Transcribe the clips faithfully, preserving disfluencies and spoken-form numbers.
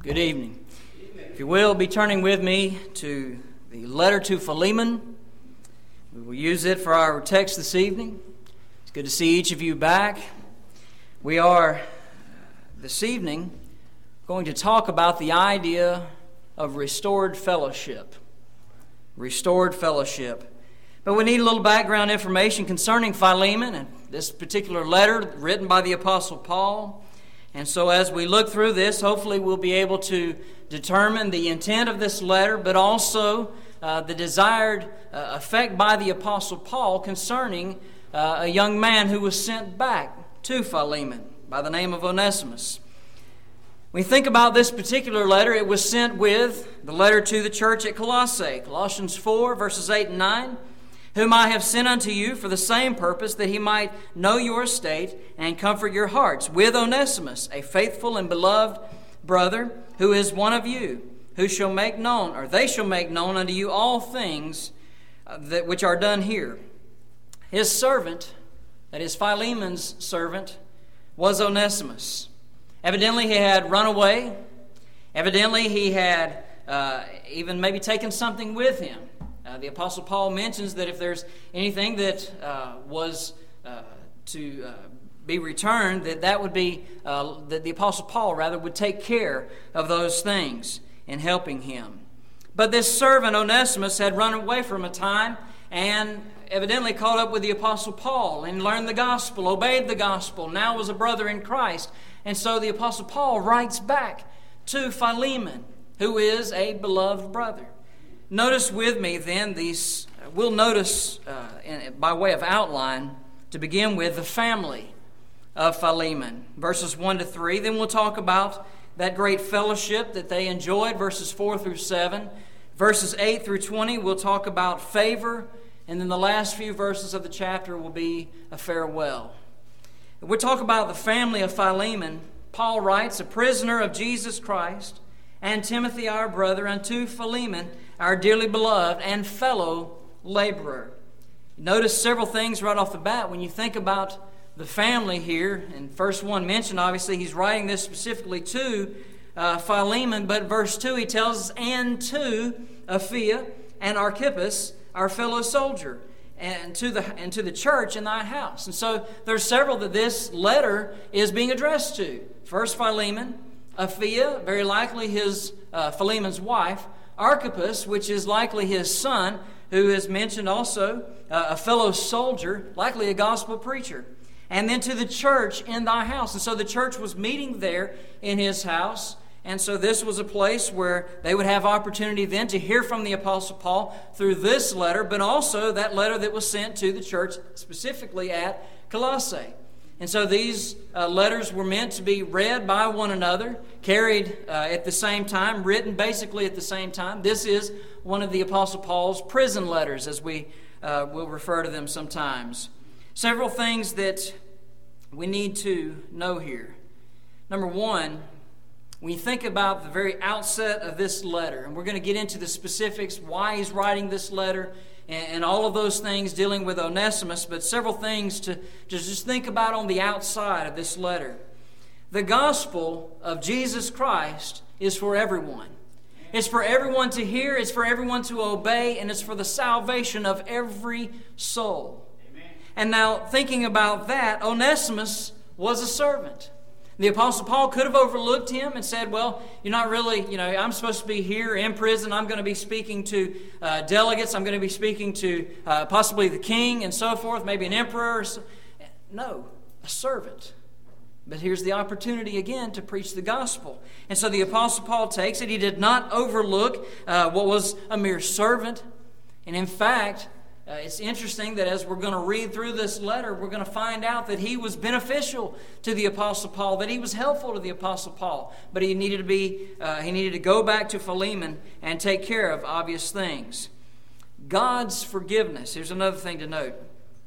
Good evening. If you will, be turning with me to the letter to Philemon. We will use it for our text this evening. It's good to see each of you back. We are, this evening, going to talk about the idea of restored fellowship. Restored fellowship. But we need a little background information concerning Philemon and this particular letter written by the Apostle Paul. And so as we look through this, hopefully we'll be able to determine the intent of this letter, but also uh, the desired uh, effect by the Apostle Paul concerning uh, a young man who was sent back to Philemon by the name of Onesimus. When we think about this particular letter, it was sent with the letter to the church at Colossae, Colossians four, verses eight and nine. Whom I have sent unto you for the same purpose, that he might know your estate and comfort your hearts, with Onesimus, a faithful and beloved brother, who is one of you, who shall make known, or they shall make known unto you all things that which are done here. His servant, that is Philemon's servant, was Onesimus. Evidently he had run away. Evidently he had uh, even maybe taken something with him. Uh, the Apostle Paul mentions that if there's anything that uh, was uh, to uh, be returned, that that would be, uh, that the Apostle Paul rather would take care of those things in helping him. But this servant, Onesimus, had run away from a time and evidently caught up with the Apostle Paul and learned the gospel, obeyed the gospel, now was a brother in Christ. And so the Apostle Paul writes back to Philemon, who is a beloved brother. Notice with me then these, we'll notice uh, in, by way of outline, to begin with, the family of Philemon, verses one to three. Then we'll talk about that great fellowship that they enjoyed, verses four through seven. Verses eight through twenty, we'll talk about favor. And then the last few verses of the chapter will be a farewell. We'll talk about the family of Philemon. Paul writes, a prisoner of Jesus Christ, and Timothy our brother, unto Philemon, our dearly beloved and fellow laborer. Notice several things right off the bat when you think about the family here. And first one mentioned, obviously, he's writing this specifically to uh, Philemon, but verse two he tells us, and to Apphia and Archippus, our fellow soldier, and to the and to the church in thy house. And so there's several that this letter is being addressed to. First, Philemon, Apphia, very likely his uh, Philemon's wife, Archippus, which is likely his son, who is mentioned also, uh, a fellow soldier, likely a gospel preacher. And then to the church in thy house. And so the church was meeting there in his house. And so this was a place where they would have opportunity then to hear from the Apostle Paul through this letter, but also that letter that was sent to the church specifically at Colossae. And so these uh, letters were meant to be read by one another, carried uh, at the same time, written basically at the same time. This is one of the Apostle Paul's prison letters, as we uh, will refer to them sometimes. Several things that we need to know here. Number one, when you think about the very outset of this letter, and we're going to get into the specifics, why he's writing this letter, and all of those things dealing with Onesimus, but several things to, to just think about on the outside of this letter. The gospel of Jesus Christ is for everyone. It's for everyone to hear, it's for everyone to obey, and it's for the salvation of every soul. Amen. And now, thinking about that, Onesimus was a servant. The Apostle Paul could have overlooked him and said, well, you're not really, you know, I'm supposed to be here in prison. I'm going to be speaking to uh, delegates. I'm going to be speaking to uh, possibly the king and so forth, maybe an emperor. Or so. No, a servant. But here's the opportunity again to preach the gospel. And so the Apostle Paul takes it. He did not overlook uh, what was a mere servant. And in fact, Uh, it's interesting that as we're going to read through this letter, we're going to find out that he was beneficial to the Apostle Paul, that he was helpful to the Apostle Paul. But he needed to be, uh, he needed to go back to Philemon and take care of obvious things. God's forgiveness, here's another thing to note,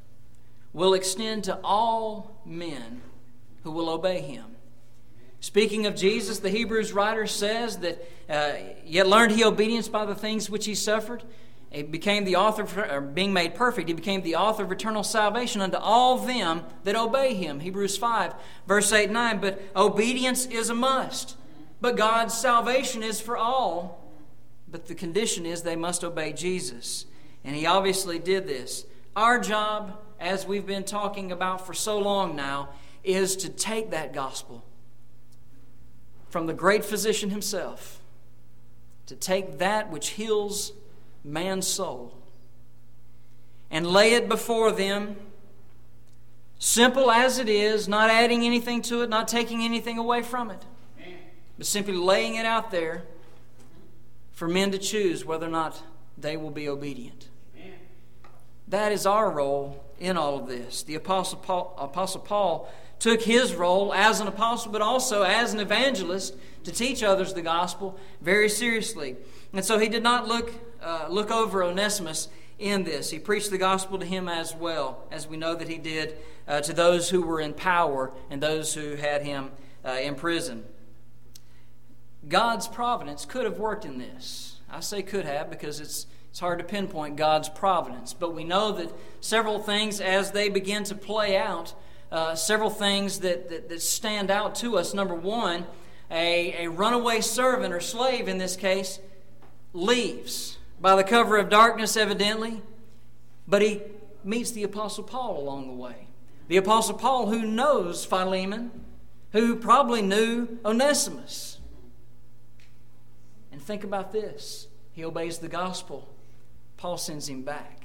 will extend to all men who will obey him. Speaking of Jesus, the Hebrews writer says that, uh, yet learned he obedience by the things which he suffered. He became the author, or being made perfect, he became the author of eternal salvation unto all them that obey him. Hebrews five, verse eight and nine. But obedience is a must. But God's salvation is for all. But the condition is they must obey Jesus. And He obviously did this. Our job, as we've been talking about for so long now, is to take that gospel from the great physician Himself, to take that which heals man's soul and lay it before them, simple as it is, not adding anything to it, not taking anything away from it, but simply laying it out there for men to choose whether or not they will be obedient. That is our role in all of this. The Apostle Paul, Apostle Paul took his role as an apostle, but also as an evangelist to teach others the gospel very seriously. And so he did not look uh, look over Onesimus in this. He preached the gospel to him as well, as we know that he did uh, to those who were in power and those who had him uh, in prison. God's providence could have worked in this. I say could have because it's It's hard to pinpoint God's providence, but we know that several things as they begin to play out, uh, several things that, that, that stand out to us. Number one, a, a runaway servant or slave in this case leaves by the cover of darkness evidently, but he meets the Apostle Paul along the way. The Apostle Paul who knows Philemon, who probably knew Onesimus. And think about this. He obeys the gospel. Paul sends him back.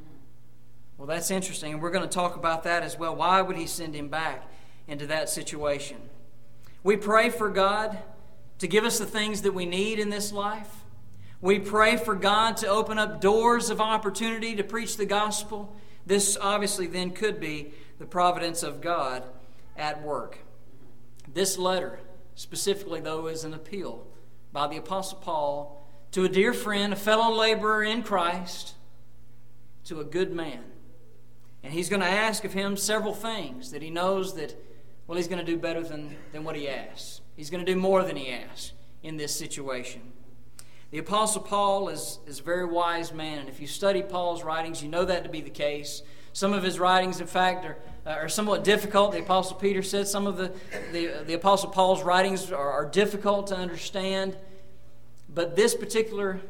Well, that's interesting, and we're going to talk about that as well. Why would he send him back into that situation? We pray for God to give us the things that we need in this life. We pray for God to open up doors of opportunity to preach the gospel. This obviously then could be the providence of God at work. This letter, specifically though, is an appeal by the Apostle Paul to a dear friend, a fellow laborer in Christ, to a good man. And he's going to ask of him several things that he knows that, well, he's going to do better than, than what he asks. He's going to do more than he asks in this situation. The Apostle Paul is, is a very wise man, and if you study Paul's writings, you know that to be the case. Some of his writings, in fact, are, are somewhat difficult. The Apostle Peter said some of the, the, the Apostle Paul's writings are, are difficult to understand. But this particular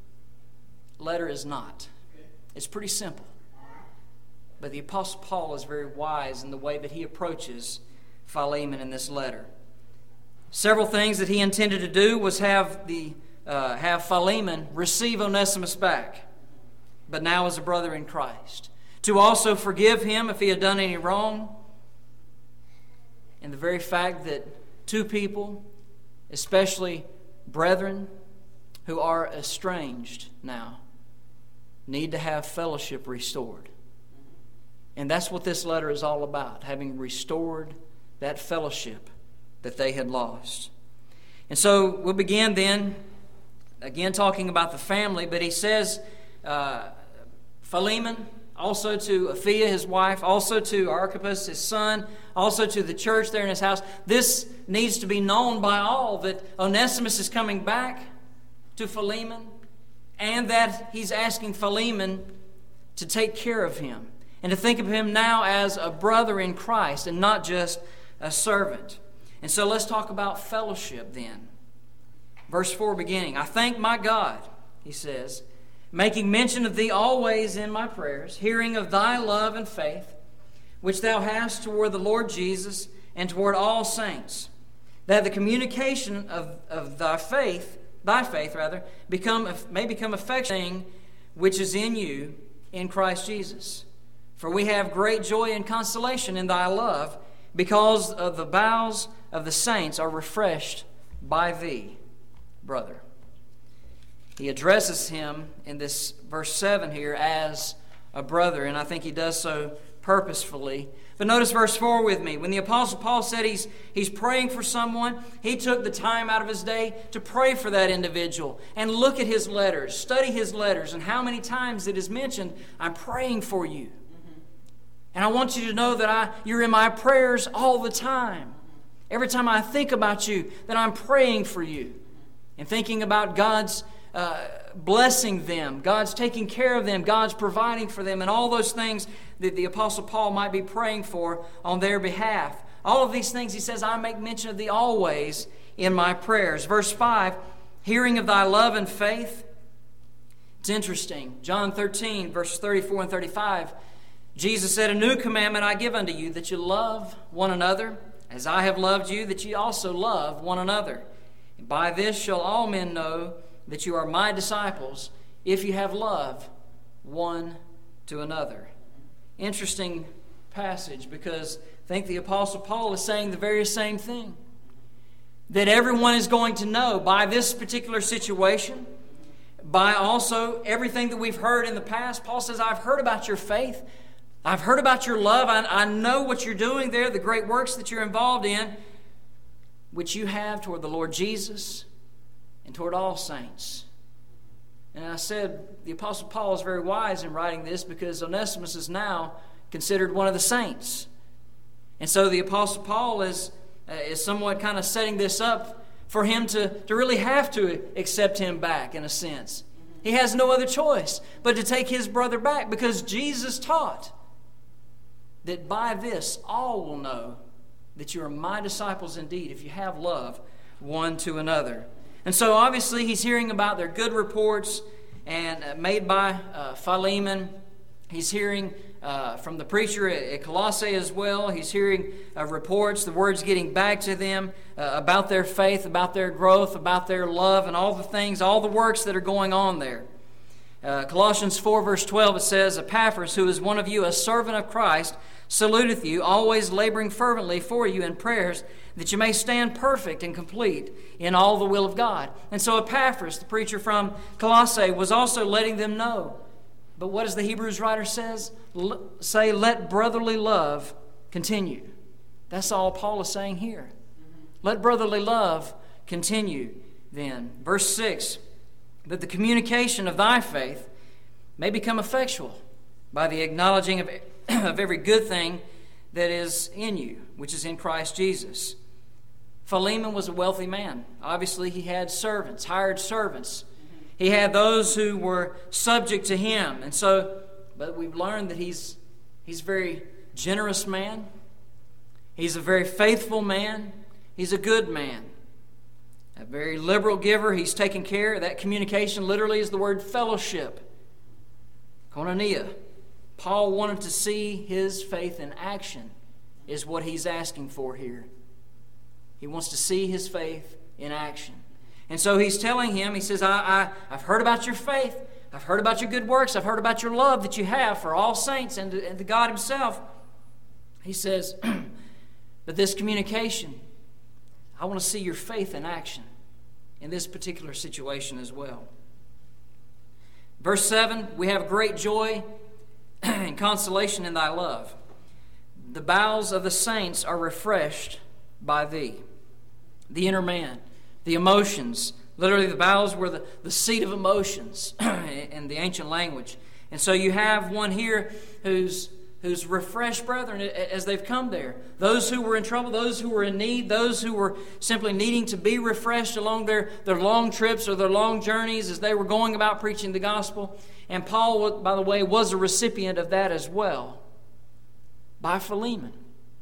letter is not. It's pretty simple. But the Apostle Paul is very wise in the way that he approaches Philemon in this letter. Several things that he intended to do was have the uh, have Philemon receive Onesimus back, but now as a brother in Christ. To also forgive him if he had done any wrong. And the very fact that two people, especially brethren, who are estranged now, need to have fellowship restored. And that's what this letter is all about, having restored that fellowship that they had lost. And so we'll begin then, again talking about the family, but he says, uh, Philemon, also to Apphia, his wife, also to Archippus, his son, also to the church there in his house. This needs to be known by all that Onesimus is coming back to Philemon, and that he's asking Philemon to take care of him and to think of him now as a brother in Christ and not just a servant. And so let's talk about fellowship then. Verse four beginning, I thank my God, he says, making mention of thee always in my prayers, hearing of thy love and faith, which thou hast toward the Lord Jesus and toward all saints, that the communication of, of thy faith Thy faith, rather, become may become affection which is in you in Christ Jesus. For we have great joy and consolation in thy love, because of the bowels of the saints are refreshed by thee, brother. He addresses him in this verse seven here as a brother, and I think he does so purposefully. But notice verse four with me. When the Apostle Paul said he's, he's praying for someone, he took the time out of his day to pray for that individual and look at his letters, study his letters, and how many times it is mentioned, I'm praying for you. Mm-hmm. And I want you to know that I you're in my prayers all the time. Every time I think about you, that I'm praying for you and thinking about God's uh, blessing them, God's taking care of them, God's providing for them, and all those things that the Apostle Paul might be praying for on their behalf. All of these things, he says, I make mention of thee always in my prayers. Verse five, hearing of thy love and faith. It's interesting. John thirteen, verses thirty-four and thirty-five, Jesus said, a new commandment I give unto you, that you love one another, as I have loved you, that ye also love one another. And by this shall all men know that you are my disciples, if you have love one to another. Interesting passage, because I think the Apostle Paul is saying the very same thing. That everyone is going to know by this particular situation, by also everything that we've heard in the past. Paul says, I've heard about your faith. I've heard about your love. I, I know what you're doing there, the great works that you're involved in, which you have toward the Lord Jesus and toward all saints. And I said the Apostle Paul is very wise in writing this, because Onesimus is now considered one of the saints. And so the Apostle Paul is, uh, is somewhat kind of setting this up for him to, to really have to accept him back, in a sense. He has no other choice but to take his brother back, because Jesus taught that by this all will know that you are my disciples indeed, if you have love one to another. And so obviously he's hearing about their good reports and uh, made by uh, Philemon. He's hearing uh, from the preacher at, at Colossae as well. He's hearing uh, reports, the words getting back to them uh, about their faith, about their growth, about their love, and all the things, all the works that are going on there. Uh, Colossians four verse twelve, it says, Epaphras, who is one of you, a servant of Christ, saluteth you, always laboring fervently for you in prayers, that you may stand perfect and complete in all the will of God. And so Epaphras, the preacher from Colossae, was also letting them know. But what does the Hebrews writer says? L- say, let brotherly love continue. That's all Paul is saying here. Mm-hmm. Let brotherly love continue then. Verse six, that the communication of thy faith may become effectual by the acknowledging of, of every good thing that is in you, which is in Christ Jesus. Philemon was a wealthy man. Obviously, he had servants, hired servants. He had those who were subject to him. And so, but we've learned that he's, he's a very generous man. He's a very faithful man. He's a good man. A very liberal giver. He's taking care. That communication literally is the word fellowship. Koinonia. Paul wanted to see his faith in action, is what he's asking for here. He wants to see his faith in action. And so he's telling him, he says, I, I, I've heard about your faith. I've heard about your good works. I've heard about your love that you have for all saints and to, and to God himself. He says, but this communication, I want to see your faith in action in this particular situation as well. Verse seven, we have great joy and consolation in thy love. The bowels of the saints are refreshed by thee. The inner man, the emotions. Literally, the bowels were the, the seat of emotions in the ancient language. And so you have one here who's who's refreshed brethren as they've come there. Those who were in trouble, those who were in need, those who were simply needing to be refreshed along their, their long trips or their long journeys as they were going about preaching the gospel. And Paul, by the way, was a recipient of that as well by Philemon.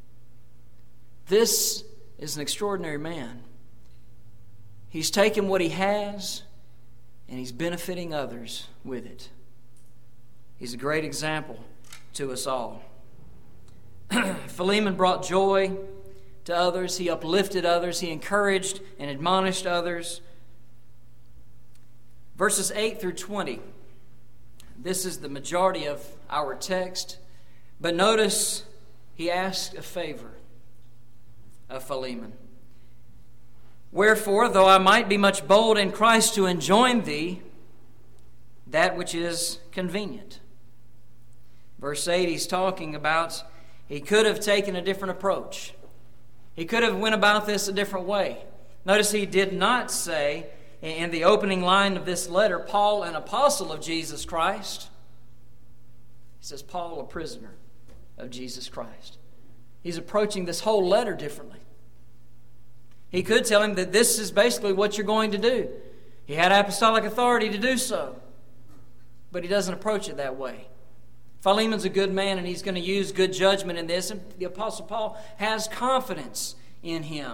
This is an extraordinary man. He's taken what he has and he's benefiting others with it. He's a great example to us all. Philemon brought joy to others. He uplifted others. He encouraged and admonished others. Verses eight through twenty. This is the majority of our text. But notice he asked a favor of Philemon. Wherefore, though I might be much bold in Christ to enjoin thee that which is convenient. Verse eight, he's talking about he could have taken a different approach. He could have went about this a different way. Notice he did not say in the opening line of this letter, Paul, an apostle of Jesus Christ. He says, Paul, a prisoner of Jesus Christ. He's approaching this whole letter differently. He could tell him that this is basically what you're going to do. He had apostolic authority to do so. But he doesn't approach it that way. Philemon's a good man and he's going to use good judgment in this. And the Apostle Paul has confidence in him.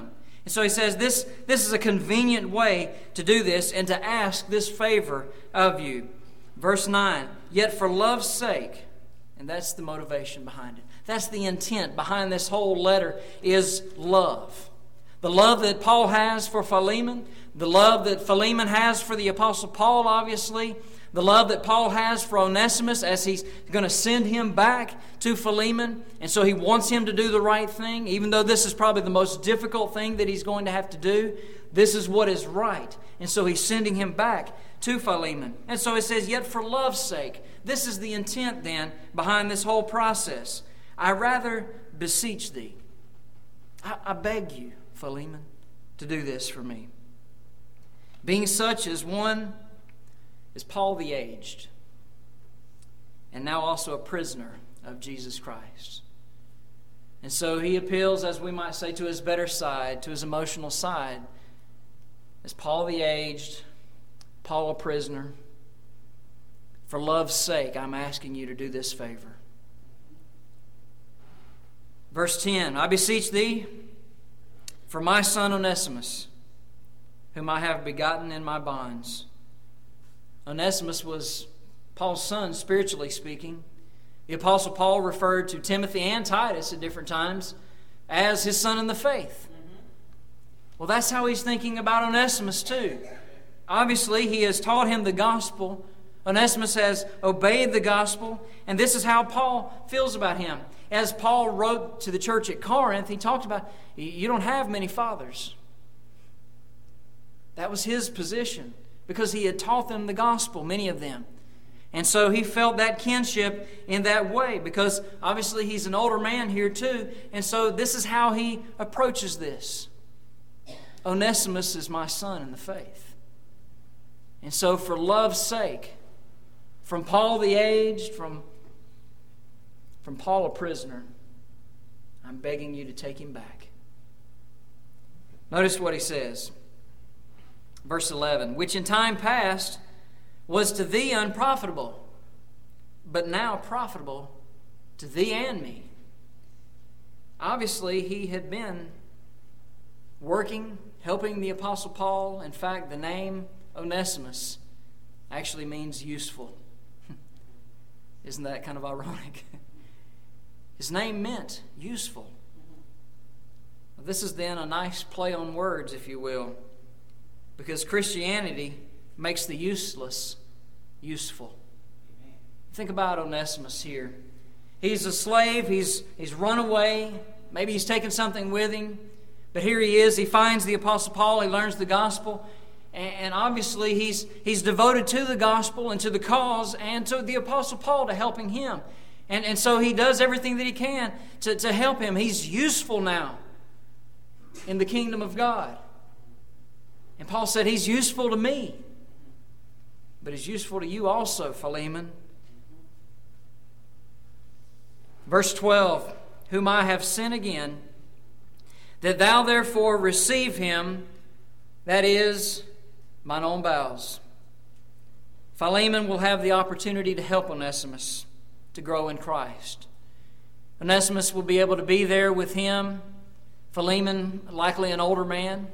And so he says this, this is a convenient way to do this and to ask this favor of you. Verse nine, yet for love's sake, and that's the motivation behind it. That's the intent behind this whole letter is love. The love that Paul has for Philemon, the love that Philemon has for the Apostle Paul, obviously, the love that Paul has for Onesimus as he's going to send him back to Philemon. And so he wants him to do the right thing. Even though this is probably the most difficult thing that he's going to have to do, this is what is right. And so he's sending him back to Philemon. And so it says, yet for love's sake. This is the intent then behind this whole process. I rather beseech thee. I, I beg you, Philemon, to do this for me. Being such as one is Paul the aged, and now also a prisoner of Jesus Christ. And so he appeals, as we might say, to his better side, to his emotional side, as Paul the aged, Paul a prisoner. For love's sake, I'm asking you to do this favor. Verse ten, I beseech thee for my son Onesimus, whom I have begotten in my bonds. Onesimus was Paul's son, spiritually speaking. The Apostle Paul referred to Timothy and Titus at different times as his son in the faith. Well, that's how he's thinking about Onesimus too. Obviously, he has taught him the gospel. Onesimus has obeyed the gospel, and this is how Paul feels about him. As Paul wrote to the church at Corinth, he talked about, you don't have many fathers. That was his position, because he had taught them the gospel, many of them. And so he felt that kinship in that way, because obviously he's an older man here too, and so this is how he approaches this. Onesimus is my son in the faith. And so for love's sake, from Paul the aged, from, from Paul a prisoner, I'm begging you to take him back. Notice what he says. Verse eleven, which in time past was to thee unprofitable, but now profitable to thee and me. Obviously, he had been working, helping the Apostle Paul. In fact, the name Onesimus actually means useful. Isn't that kind of ironic? His name meant useful. This is then a nice play on words, if you will, because Christianity makes the useless useful. Think about Onesimus here. He's a slave. He's, he's run away. Maybe he's taken something with him. But here he is. He finds the Apostle Paul. He learns the gospel. And, and obviously he's, he's devoted to the gospel and to the cause and to the Apostle Paul to helping him. And, and so he does everything that he can to, to help him. He's useful now in the kingdom of God. And Paul said, he's useful to me. But he's useful to you also, Philemon. Verse twelve, whom I have sent again, that thou therefore receive him, that is, mine own bowels. Philemon will have the opportunity to help Onesimus to grow in Christ. Onesimus will be able to be there with him. Philemon, likely an older man,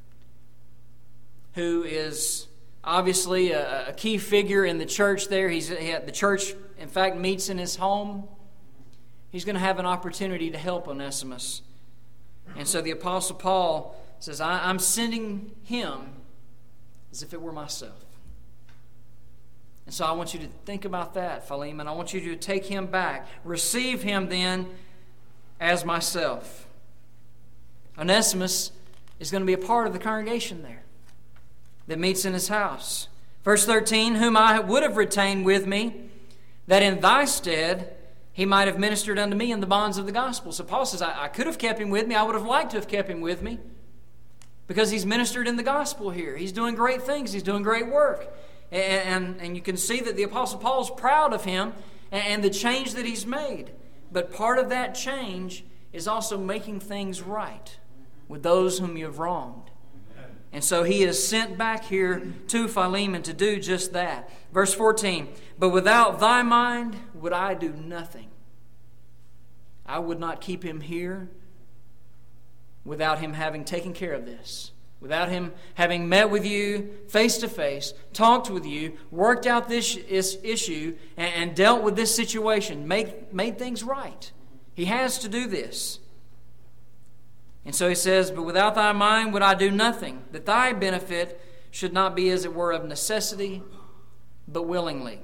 who is obviously a, a key figure in the church there. He's, he, the church, in fact, meets in his home. He's going to have an opportunity to help Onesimus. And so the Apostle Paul says, I, I'm sending him as if it were myself. And so I want you to think about that, Philemon. I want you to take him back. Receive him then as myself. Onesimus is going to be a part of the congregation there that meets in his house. Verse thirteen, whom I would have retained with me, that in thy stead he might have ministered unto me in the bonds of the gospel. So Paul says, I, I could have kept him with me. I would have liked to have kept him with me because he's ministered in the gospel here. He's doing great things. He's doing great work. And, and, and you can see that the Apostle Paul is proud of him and, and the change that he's made. But part of that change is also making things right with those whom you have wronged. And so he is sent back here to Philemon to do just that. Verse fourteen, but without thy mind would I do nothing. I would not keep him here without him having taken care of this, without him having met with you face to face, talked with you, worked out this issue, and dealt with this situation, made, made things right. He has to do this. And so he says, but without thy mind would I do nothing, that thy benefit should not be as it were of necessity, but willingly.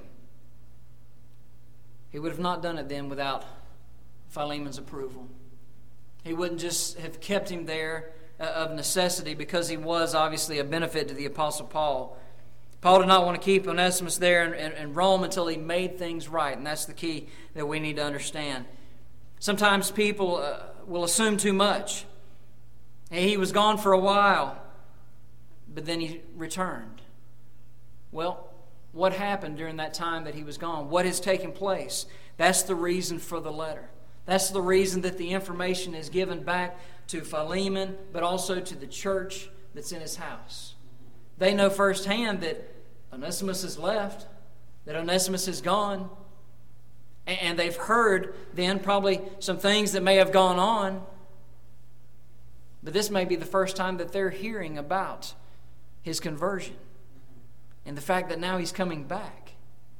He would have not done it then without Philemon's approval. He wouldn't just have kept him there uh, of necessity because he was obviously a benefit to the Apostle Paul. Paul did not want to keep Onesimus there in, in, in Rome until he made things right, and that's the key that we need to understand. Sometimes people uh, will assume too much. He was gone for a while, but then he returned. Well, what happened during that time that he was gone? What has taken place? That's the reason for the letter. That's the reason that the information is given back to Philemon, but also to the church that's in his house. They know firsthand that Onesimus has left, that Onesimus is gone, and they've heard then probably some things that may have gone on, but this may be the first time that they're hearing about his conversion and the fact that now he's coming back.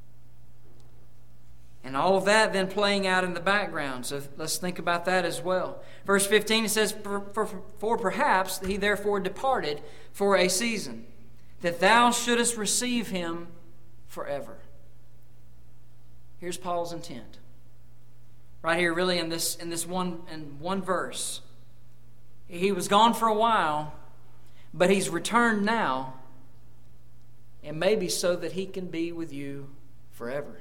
And all of that then playing out in the background. So let's think about that as well. Verse fifteen, it says, For, for, for perhaps he therefore departed for a season, that thou shouldest receive him forever. Here's Paul's intent. Right here, really in this in this one in one verse. He was gone for a while, but he's returned now, and maybe so that he can be with you forever,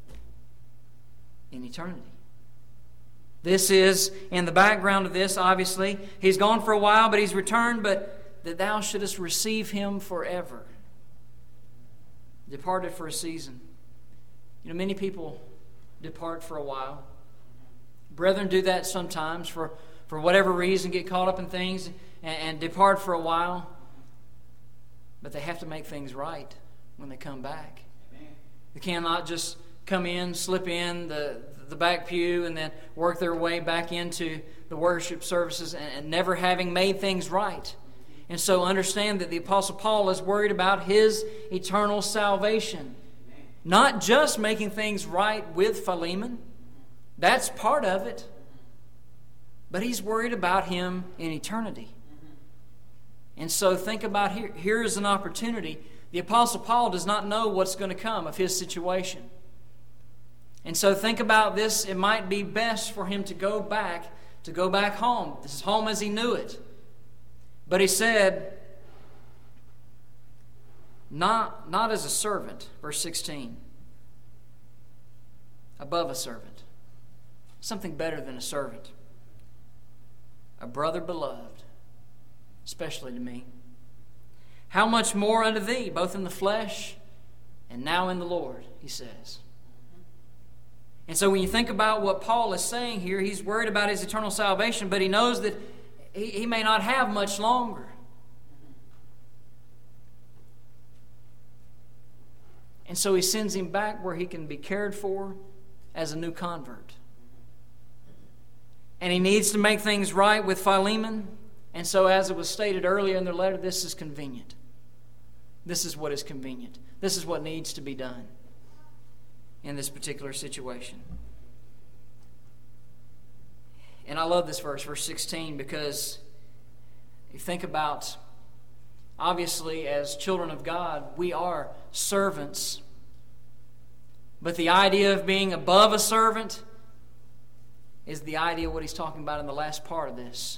in eternity. This is, in the background of this, obviously, he's gone for a while, but he's returned, but that thou shouldest receive him forever. Departed for a season. You know, many people depart for a while. Brethren do that sometimes for, for whatever reason, get caught up in things and, and depart for a while. But they have to make things right when they come back. Amen. They cannot just come in, slip in the, the back pew, and then work their way back into the worship services and, and never having made things right. And so understand that the Apostle Paul is worried about his eternal salvation. Not just making things right with Philemon. That's part of it. But he's worried about him in eternity. And so think about here. Here is an opportunity. The Apostle Paul does not know what's going to come of his situation. And so think about this. It might be best for him to go back, to go back home. This is home as he knew it. But he said, not, not as a servant, verse sixteen. Above a servant. Something better than a servant. A brother beloved, especially to me. How much more unto thee, both in the flesh and now in the Lord, he says. And so when you think about what Paul is saying here, he's worried about his eternal salvation, but he knows that he, he may not have much longer. And so he sends him back where he can be cared for as a new convert. And he needs to make things right with Philemon. And so as it was stated earlier in the letter, this is convenient. This is what is convenient. This is what needs to be done in this particular situation. And I love this verse, verse sixteen, because you think about, obviously, as children of God, we are servants. But the idea of being above a servant is the idea of what he's talking about in the last part of this.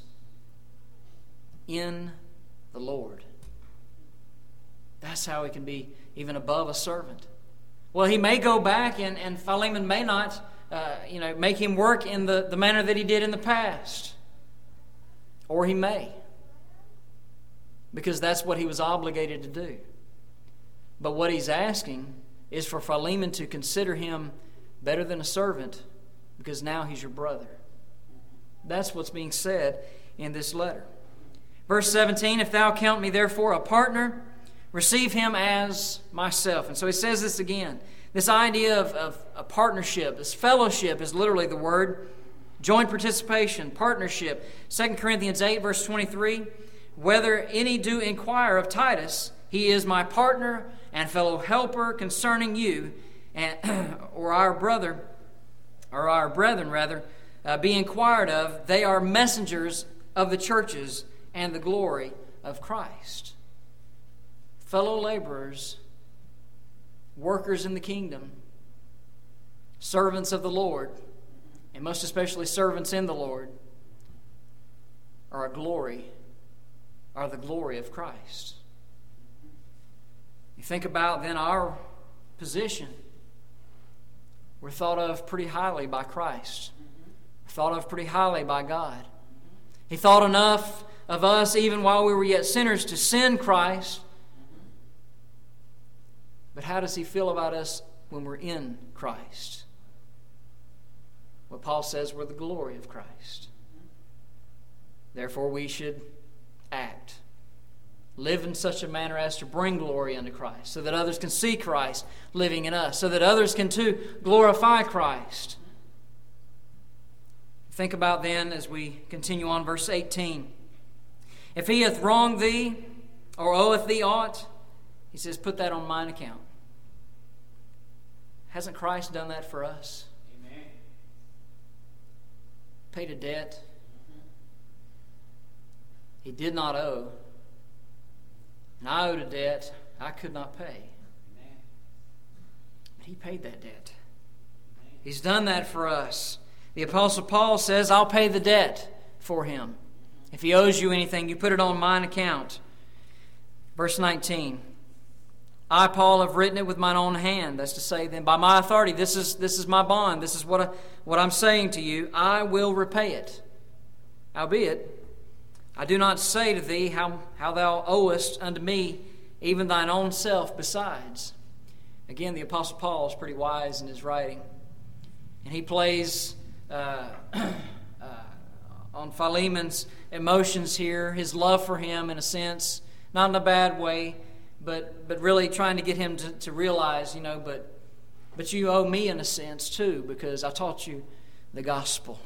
In the Lord. That's how he can be even above a servant. Well, he may go back and, and Philemon may not uh, you know, make him work in the, the manner that he did in the past. Or he may. Because that's what he was obligated to do. But what he's asking is for Philemon to consider him better than a servant, because now he's your brother. That's what's being said in this letter. Verse seventeen, if thou count me therefore a partner, receive him as myself. And so he says this again. This idea of, of a partnership, this fellowship is literally the word Joint participation, partnership. Second Corinthians eight, verse twenty-three, whether any do inquire of Titus, he is my partner and fellow helper concerning you, and, or our brother, or our brethren rather, uh, be inquired of. They are messengers of the churches and the glory of Christ. Fellow laborers, workers in the kingdom, servants of the Lord, and most especially servants in the Lord, are a glory, are the glory of Christ. You think about then our position. We're thought of pretty highly by Christ. We're thought of pretty highly by God. He thought enough of us even while we were yet sinners to send Christ. But how does He feel about us when we're in Christ? Well, Paul says we're the glory of Christ. Therefore, we should act, live in such a manner as to bring glory unto Christ, so that others can see Christ living in us, so that others can too glorify Christ. Think about then, as we continue on, verse eighteen. If he hath wronged thee, or oweth thee aught, he says, put that on mine account. Hasn't Christ done that for us? Amen. Paid a debt He did not owe. And I owed a debt I could not pay. Amen. But He paid that debt. Amen. He's done that for us. The Apostle Paul says, I'll pay the debt for him. If he owes you anything, you put it on mine account. Verse nineteen. I, Paul, have written it with mine own hand. That's to say, then, by my authority, this is this is my bond. This is what, I, what I'm saying to you. I will repay it. Howbeit, I do not say to thee how, how thou owest unto me, even thine own self besides. Again, the Apostle Paul is pretty wise in his writing. And he plays uh, uh, on Philemon's emotions here, his love for him in a sense, not in a bad way, but but really trying to get him to, to realize, you know, but but you owe me in a sense too, because I taught you the gospel.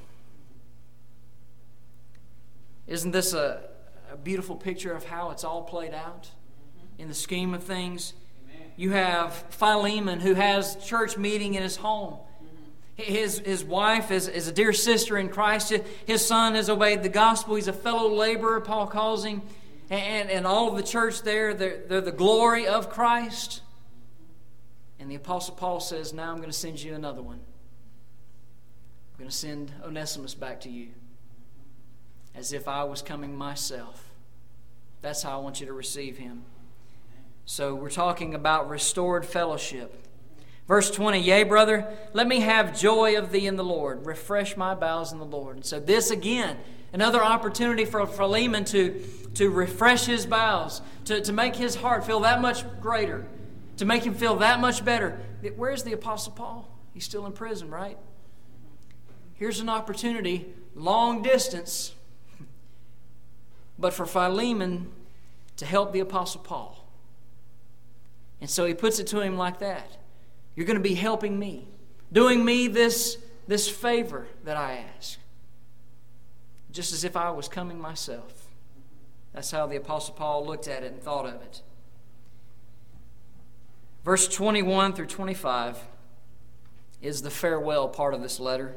Isn't this a, a beautiful picture of how it's all played out in the scheme of things? Amen. You have Philemon, who has church meeting in his home. His, his wife is, is a dear sister in Christ. His son has obeyed the gospel. He's a fellow laborer, Paul calls him. And, and all of the church there, they're, they're the glory of Christ. And the Apostle Paul says, now I'm going to send you another one. I'm going to send Onesimus back to you, as if I was coming myself. That's how I want you to receive him. So we're talking about restored fellowship. Verse twenty, yea, brother, let me have joy of thee in the Lord. Refresh my bowels in the Lord. And so this again, another opportunity for Philemon to, to refresh his bowels, to, to make his heart feel that much greater, to make him feel that much better. Where's the Apostle Paul? He's still in prison, right? Here's an opportunity, long distance, but for Philemon to help the Apostle Paul. And so he puts it to him like that. You're going to be helping me, doing me this, this favor that I ask, just as if I was coming myself. That's how the Apostle Paul looked at it and thought of it. Verse twenty-one through twenty-five is the farewell part of this letter.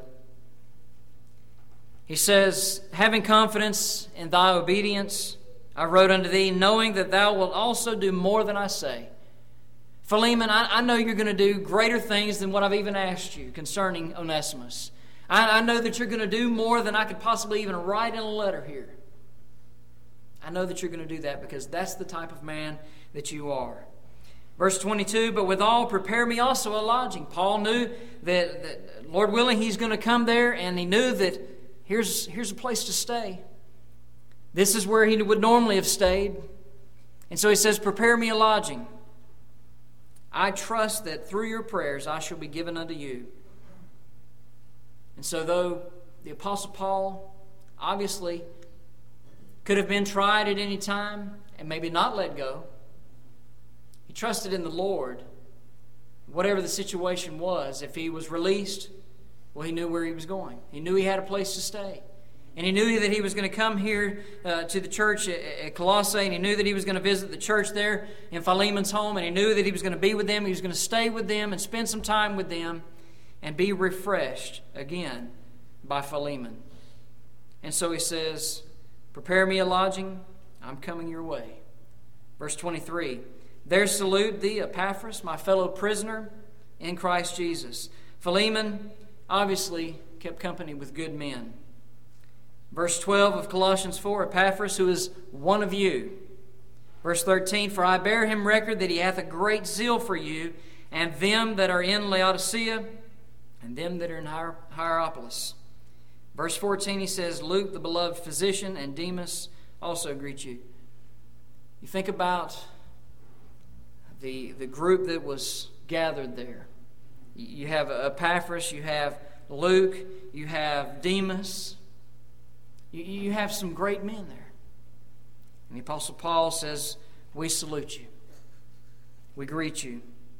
He says, having confidence in thy obedience, I wrote unto thee, knowing that thou wilt also do more than I say. Philemon, I, I know you're going to do greater things than what I've even asked you concerning Onesimus. I, I know that you're going to do more than I could possibly even write in a letter here. I know that you're going to do that because that's the type of man that you are. Verse twenty-two, but withal prepare me also a lodging. Paul knew that, that Lord willing, he's going to come there, and he knew that here's, here's a place to stay. This is where he would normally have stayed. And so he says, prepare me a lodging. I trust that through your prayers I shall be given unto you. And so though the Apostle Paul obviously could have been tried at any time and maybe not let go, he trusted in the Lord. Whatever the situation was, if he was released, Well, he knew where he was going. He knew he had a place to stay. And he knew that he was going to come here uh, to the church at, at Colossae, and he knew that he was going to visit the church there in Philemon's home, and he knew that he was going to be with them, he was going to stay with them and spend some time with them and be refreshed again by Philemon. And so he says, prepare me a lodging, I'm coming your way. Verse twenty-three, there salute thee Epaphras, my fellow prisoner in Christ Jesus. Philemon obviously kept company with good men. Verse twelve of Colossians four, Epaphras, who is one of you. Verse thirteen, for I bear him record that he hath a great zeal for you, and them that are in Laodicea, and them that are in Hier- Hierapolis. Verse fourteen, he says, Luke, the beloved physician, and Demas also greet you. You think about the, the group that was gathered there. You have Epaphras, you have Luke, you have Demas. You, you have some great men there. And the Apostle Paul says, we salute you. We greet you.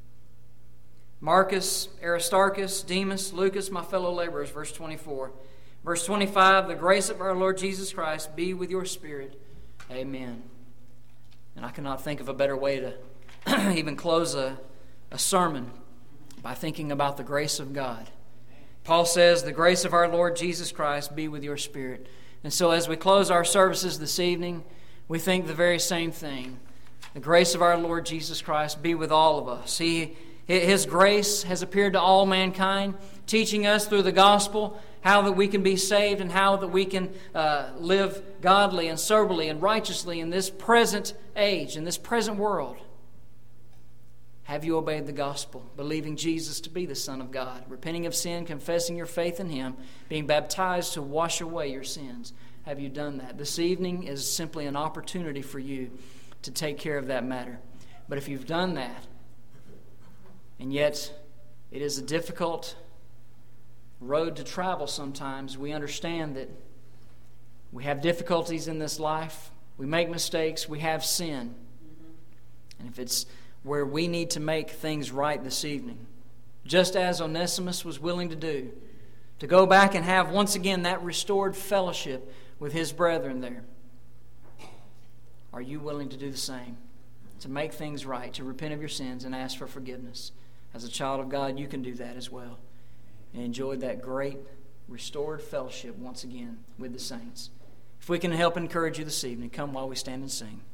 Marcus, Aristarchus, Demas, Lucas, my fellow laborers, verse twenty-four. Verse twenty-five, the grace of our Lord Jesus Christ be with your spirit. Amen. And I cannot think of a better way to even close a, a sermon by thinking about the grace of God. Paul says, the grace of our Lord Jesus Christ be with your spirit. And so as we close our services this evening, we think the very same thing. The grace of our Lord Jesus Christ be with all of us. He, His grace has appeared to all mankind, teaching us through the gospel how that we can be saved and how that we can uh, live godly and soberly and righteously in this present age, in this present world. Have you obeyed the gospel, believing Jesus to be the Son of God, repenting of sin, confessing your faith in Him, being baptized to wash away your sins? Have you done that? This evening is simply an opportunity for you to take care of that matter. But if you've done that, and yet it is a difficult road to travel sometimes, we understand that we have difficulties in this life, we make mistakes, we have sin. And if it's where we need to make things right this evening, just as Onesimus was willing to do, to go back and have once again that restored fellowship with his brethren there. Are you willing to do the same? To make things right, to repent of your sins and ask for forgiveness? As a child of God, you can do that as well and enjoy that great restored fellowship once again with the saints. If we can help encourage you this evening, come while we stand and sing.